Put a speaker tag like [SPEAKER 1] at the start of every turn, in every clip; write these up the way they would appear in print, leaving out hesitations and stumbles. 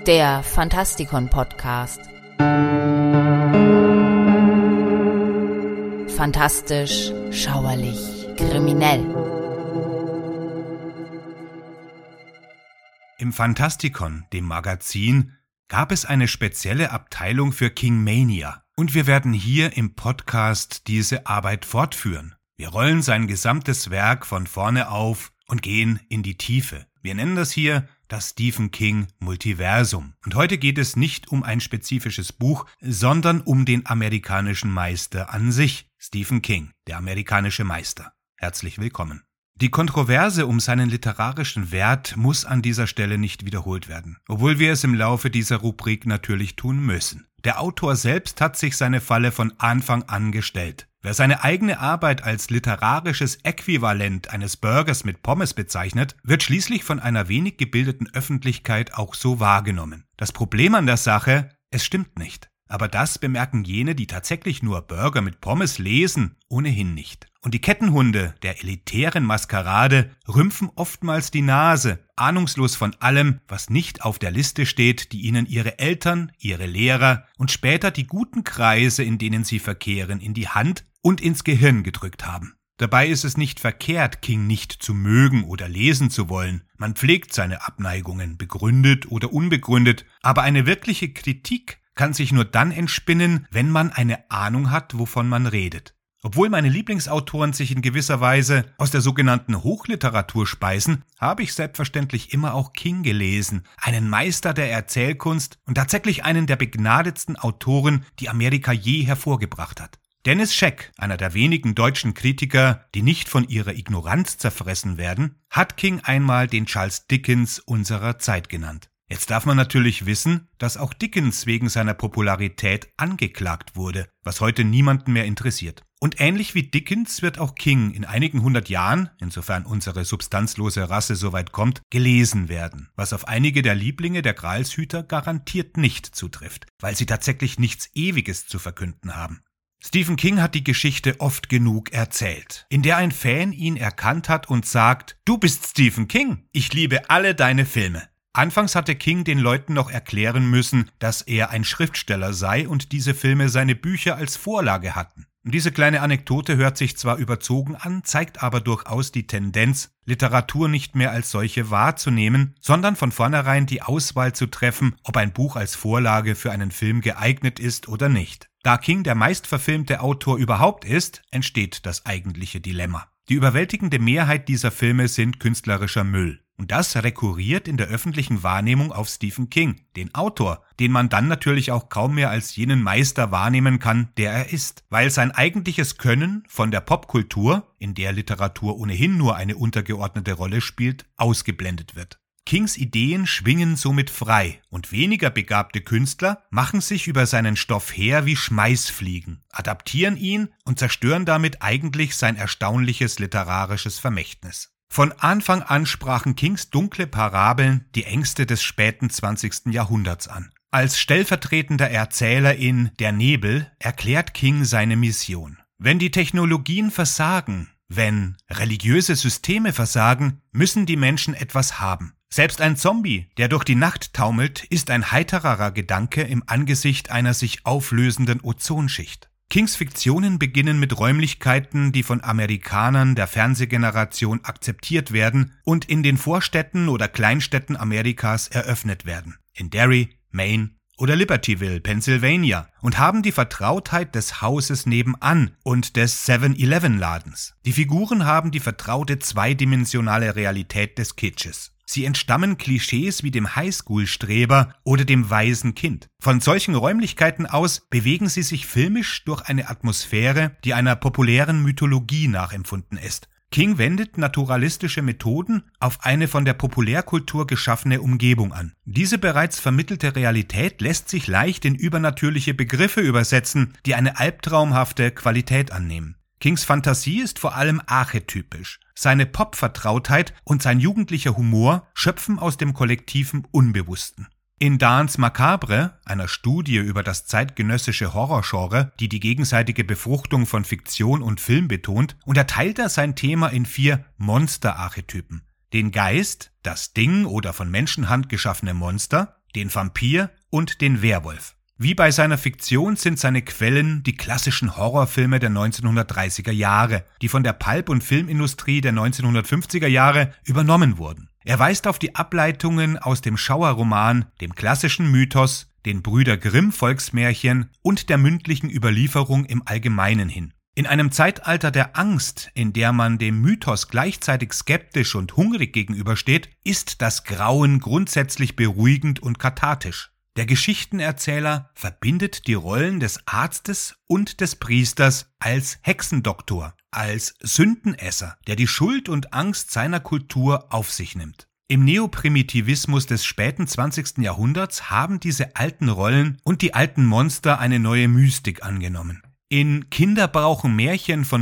[SPEAKER 1] Der Fantastikon-Podcast. Fantastisch, schauerlich, kriminell.
[SPEAKER 2] Im Fantastikon, dem Magazin, gab es eine spezielle Abteilung für King Mania. Und wir werden hier im Podcast diese Arbeit fortführen. Wir rollen sein gesamtes Werk von vorne auf und gehen in die Tiefe. Wir nennen das hier das Stephen King Multiversum. Und heute geht es nicht um ein spezifisches Buch, sondern um den amerikanischen Meister an sich. Stephen King, der amerikanische Meister. Herzlich willkommen. Die Kontroverse um seinen literarischen Wert muss an dieser Stelle nicht wiederholt werden, obwohl wir es im Laufe dieser Rubrik natürlich tun müssen. Der Autor selbst hat sich seine Falle von Anfang an gestellt. Wer seine eigene Arbeit als literarisches Äquivalent eines Burgers mit Pommes bezeichnet, wird schließlich von einer wenig gebildeten Öffentlichkeit auch so wahrgenommen. Das Problem an der Sache, es stimmt nicht. Aber das bemerken jene, die tatsächlich nur Burger mit Pommes lesen, ohnehin nicht. Und die Kettenhunde der elitären Maskerade rümpfen oftmals die Nase, ahnungslos von allem, was nicht auf der Liste steht, die ihnen ihre Eltern, ihre Lehrer und später die guten Kreise, in denen sie verkehren, in die Hand und ins Gehirn gedrückt haben. Dabei ist es nicht verkehrt, King nicht zu mögen oder lesen zu wollen. Man pflegt seine Abneigungen, begründet oder unbegründet, aber eine wirkliche Kritik kann sich nur dann entspinnen, wenn man eine Ahnung hat, wovon man redet. Obwohl meine Lieblingsautoren sich in gewisser Weise aus der sogenannten Hochliteratur speisen, habe ich selbstverständlich immer auch King gelesen, einen Meister der Erzählkunst und tatsächlich einen der begnadetsten Autoren, die Amerika je hervorgebracht hat. Dennis Scheck, einer der wenigen deutschen Kritiker, die nicht von ihrer Ignoranz zerfressen werden, hat King einmal den Charles Dickens unserer Zeit genannt. Jetzt darf man natürlich wissen, dass auch Dickens wegen seiner Popularität angeklagt wurde, was heute niemanden mehr interessiert. Und ähnlich wie Dickens wird auch King in einigen 100 Jahren, insofern unsere substanzlose Rasse soweit kommt, gelesen werden, was auf einige der Lieblinge der Gralshüter garantiert nicht zutrifft, weil sie tatsächlich nichts Ewiges zu verkünden haben. Stephen King hat die Geschichte oft genug erzählt, in der ein Fan ihn erkannt hat und sagt: „Du bist Stephen King, ich liebe alle deine Filme." Anfangs hatte King den Leuten noch erklären müssen, dass er ein Schriftsteller sei und diese Filme seine Bücher als Vorlage hatten. Und diese kleine Anekdote hört sich zwar überzogen an, zeigt aber durchaus die Tendenz, Literatur nicht mehr als solche wahrzunehmen, sondern von vornherein die Auswahl zu treffen, ob ein Buch als Vorlage für einen Film geeignet ist oder nicht. Da King der meistverfilmte Autor überhaupt ist, entsteht das eigentliche Dilemma. Die überwältigende Mehrheit dieser Filme sind künstlerischer Müll. Und das rekurriert in der öffentlichen Wahrnehmung auf Stephen King, den Autor, den man dann natürlich auch kaum mehr als jenen Meister wahrnehmen kann, der er ist, weil sein eigentliches Können von der Popkultur, in der Literatur ohnehin nur eine untergeordnete Rolle spielt, ausgeblendet wird. Kings Ideen schwingen somit frei und weniger begabte Künstler machen sich über seinen Stoff her wie Schmeißfliegen, adaptieren ihn und zerstören damit eigentlich sein erstaunliches literarisches Vermächtnis. Von Anfang an sprachen Kings dunkle Parabeln die Ängste des späten 20. Jahrhunderts an. Als stellvertretender Erzähler in Der Nebel erklärt King seine Mission. Wenn die Technologien versagen, wenn religiöse Systeme versagen, müssen die Menschen etwas haben. Selbst ein Zombie, der durch die Nacht taumelt, ist ein heitererer Gedanke im Angesicht einer sich auflösenden Ozonschicht. Kings Fiktionen beginnen mit Räumlichkeiten, die von Amerikanern der Fernsehgeneration akzeptiert werden und in den Vorstädten oder Kleinstädten Amerikas eröffnet werden. In Derry, Maine oder Libertyville, Pennsylvania, und haben die Vertrautheit des Hauses nebenan und des 7-Eleven-Ladens. Die Figuren haben die vertraute zweidimensionale Realität des Kitsches. Sie entstammen Klischees wie dem Highschool-Streber oder dem weisen Kind. Von solchen Räumlichkeiten aus bewegen sie sich filmisch durch eine Atmosphäre, die einer populären Mythologie nachempfunden ist. King wendet naturalistische Methoden auf eine von der Populärkultur geschaffene Umgebung an. Diese bereits vermittelte Realität lässt sich leicht in übernatürliche Begriffe übersetzen, die eine albtraumhafte Qualität annehmen. Kings Fantasie ist vor allem archetypisch. Seine Pop-Vertrautheit und sein jugendlicher Humor schöpfen aus dem kollektiven Unbewussten. In Danse Macabre, einer Studie über das zeitgenössische Horrorgenre, die die gegenseitige Befruchtung von Fiktion und Film betont, unterteilt er sein Thema in 4 Monsterarchetypen. Den Geist, das Ding oder von Menschenhand geschaffene Monster, den Vampir und den Werwolf. Wie bei seiner Fiktion sind seine Quellen die klassischen Horrorfilme der 1930er Jahre, die von der Pulp- und Filmindustrie der 1950er Jahre übernommen wurden. Er weist auf die Ableitungen aus dem Schauerroman, dem klassischen Mythos, den Brüder Grimm Volksmärchen und der mündlichen Überlieferung im Allgemeinen hin. In einem Zeitalter der Angst, in der man dem Mythos gleichzeitig skeptisch und hungrig gegenübersteht, ist das Grauen grundsätzlich beruhigend und kathartisch. Der Geschichtenerzähler verbindet die Rollen des Arztes und des Priesters als Hexendoktor, als Sündenesser, der die Schuld und Angst seiner Kultur auf sich nimmt. Im Neoprimitivismus des späten 20. Jahrhunderts haben diese alten Rollen und die alten Monster eine neue Mystik angenommen. In Kinder brauchen Märchen von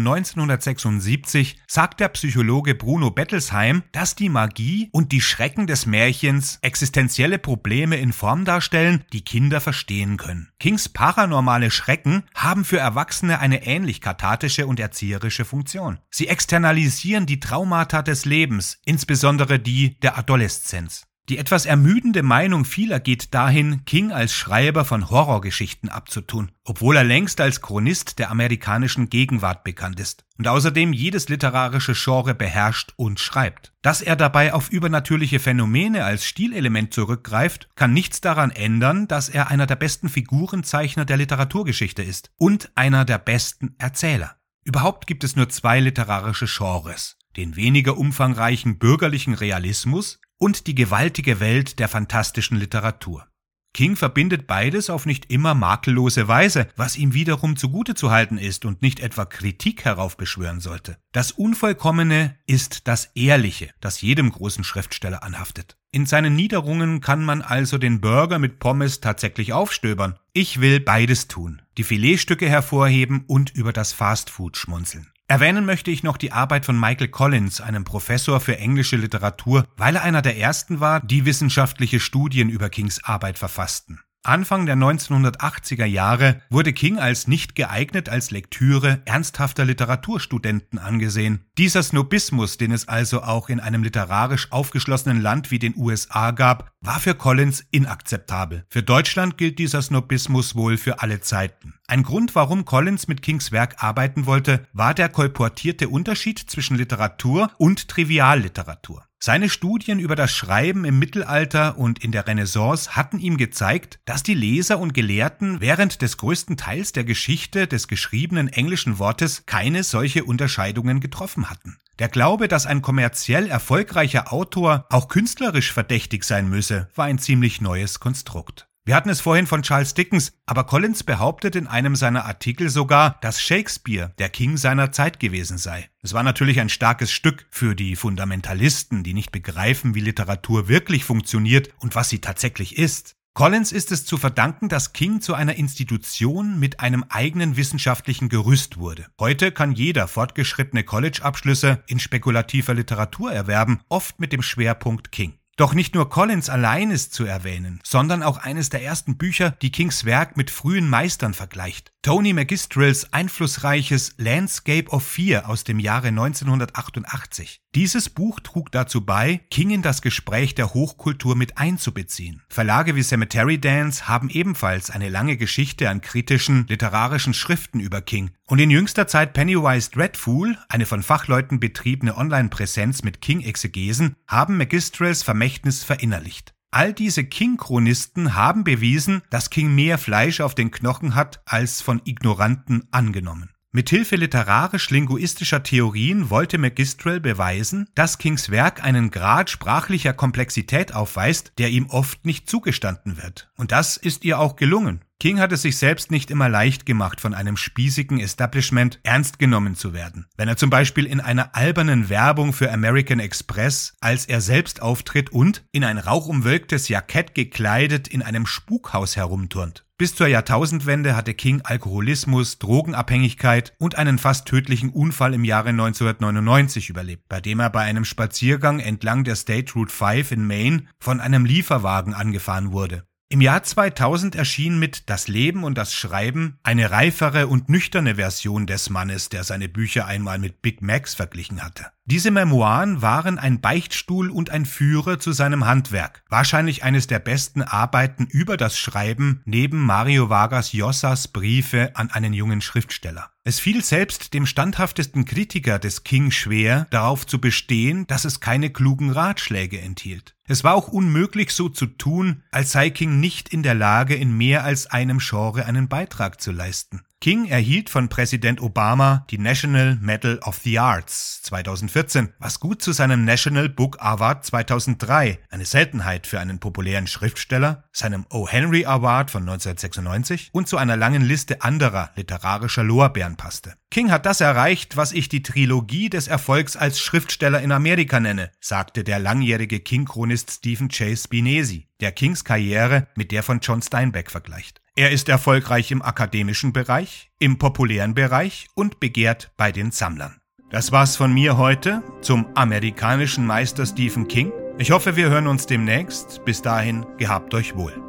[SPEAKER 2] 1976 sagt der Psychologe Bruno Bettelsheim, dass die Magie und die Schrecken des Märchens existenzielle Probleme in Form darstellen, die Kinder verstehen können. Kings paranormale Schrecken haben für Erwachsene eine ähnlich kathartische und erzieherische Funktion. Sie externalisieren die Traumata des Lebens, insbesondere die der Adoleszenz. Die etwas ermüdende Meinung vieler geht dahin, King als Schreiber von Horrorgeschichten abzutun, obwohl er längst als Chronist der amerikanischen Gegenwart bekannt ist und außerdem jedes literarische Genre beherrscht und schreibt. Dass er dabei auf übernatürliche Phänomene als Stilelement zurückgreift, kann nichts daran ändern, dass er einer der besten Figurenzeichner der Literaturgeschichte ist und einer der besten Erzähler. Überhaupt gibt es nur 2 literarische Genres: den weniger umfangreichen bürgerlichen Realismus und die gewaltige Welt der fantastischen Literatur. King verbindet beides auf nicht immer makellose Weise, was ihm wiederum zugute zu halten ist und nicht etwa Kritik heraufbeschwören sollte. Das Unvollkommene ist das Ehrliche, das jedem großen Schriftsteller anhaftet. In seinen Niederungen kann man also den Burger mit Pommes tatsächlich aufstöbern. Ich will beides tun, die Filetstücke hervorheben und über das Fastfood schmunzeln. Erwähnen möchte ich noch die Arbeit von Michael Collins, einem Professor für englische Literatur, weil er einer der ersten war, die wissenschaftliche Studien über Kings Arbeit verfassten. Anfang der 1980er Jahre wurde King als nicht geeignet als Lektüre ernsthafter Literaturstudenten angesehen. Dieser Snobismus, den es also auch in einem literarisch aufgeschlossenen Land wie den USA gab, war für Collins inakzeptabel. Für Deutschland gilt dieser Snobismus wohl für alle Zeiten. Ein Grund, warum Collins mit Kings Werk arbeiten wollte, war der kolportierte Unterschied zwischen Literatur und Trivialliteratur. Seine Studien über das Schreiben im Mittelalter und in der Renaissance hatten ihm gezeigt, dass die Leser und Gelehrten während des größten Teils der Geschichte des geschriebenen englischen Wortes keine solche Unterscheidungen getroffen hatten. Der Glaube, dass ein kommerziell erfolgreicher Autor auch künstlerisch verdächtig sein müsse, war ein ziemlich neues Konstrukt. Wir hatten es vorhin von Charles Dickens, aber Collins behauptet in einem seiner Artikel sogar, dass Shakespeare der King seiner Zeit gewesen sei. Es war natürlich ein starkes Stück für die Fundamentalisten, die nicht begreifen, wie Literatur wirklich funktioniert und was sie tatsächlich ist. Collins ist es zu verdanken, dass King zu einer Institution mit einem eigenen wissenschaftlichen Gerüst wurde. Heute kann jeder fortgeschrittene College-Abschlüsse in spekulativer Literatur erwerben, oft mit dem Schwerpunkt King. Doch nicht nur Collins allein ist zu erwähnen, sondern auch eines der ersten Bücher, die Kings Werk mit frühen Meistern vergleicht. Tony Magistrals einflussreiches Landscape of Fear aus dem Jahre 1988. Dieses Buch trug dazu bei, King in das Gespräch der Hochkultur mit einzubeziehen. Verlage wie Cemetery Dance haben ebenfalls eine lange Geschichte an kritischen, literarischen Schriften über King. Und in jüngster Zeit Pennywise Dreadful, eine von Fachleuten betriebene Online-Präsenz mit King-Exegesen, haben Magistrals Vermächtnis verinnerlicht. All diese King-Chronisten haben bewiesen, dass King mehr Fleisch auf den Knochen hat, als von Ignoranten angenommen. Mithilfe literarisch-linguistischer Theorien wollte Magistral beweisen, dass Kings Werk einen Grad sprachlicher Komplexität aufweist, der ihm oft nicht zugestanden wird. Und das ist ihr auch gelungen. King hat es sich selbst nicht immer leicht gemacht, von einem spießigen Establishment ernst genommen zu werden. Wenn er zum Beispiel in einer albernen Werbung für American Express als er selbst auftritt und in ein rauchumwölktes Jackett gekleidet in einem Spukhaus herumturnt. Bis zur Jahrtausendwende hatte King Alkoholismus, Drogenabhängigkeit und einen fast tödlichen Unfall im Jahre 1999 überlebt, bei dem er bei einem Spaziergang entlang der State Route 5 in Maine von einem Lieferwagen angefahren wurde. Im Jahr 2000 erschien mit Das Leben und das Schreiben eine reifere und nüchterne Version des Mannes, der seine Bücher einmal mit Big Macs verglichen hatte. Diese Memoiren waren ein Beichtstuhl und ein Führer zu seinem Handwerk. Wahrscheinlich eines der besten Arbeiten über das Schreiben neben Mario Vargas Llosas Briefe an einen jungen Schriftsteller. Es fiel selbst dem standhaftesten Kritiker des King schwer, darauf zu bestehen, dass es keine klugen Ratschläge enthielt. Es war auch unmöglich, so zu tun, als sei King nicht in der Lage, in mehr als einem Genre einen Beitrag zu leisten. King erhielt von Präsident Obama die National Medal of the Arts 2014, was gut zu seinem National Book Award 2003, eine Seltenheit für einen populären Schriftsteller, seinem O. Henry Award von 1996 und zu einer langen Liste anderer literarischer Lorbeeren passte. King hat das erreicht, was ich die Trilogie des Erfolgs als Schriftsteller in Amerika nenne, sagte der langjährige King-Chronist Stephen J. Spinesi, der Kings Karriere mit der von John Steinbeck vergleicht. Er ist erfolgreich im akademischen Bereich, im populären Bereich und begehrt bei den Sammlern. Das war's von mir heute zum amerikanischen Meister Stephen King. Ich hoffe, wir hören uns demnächst. Bis dahin, gehabt euch wohl.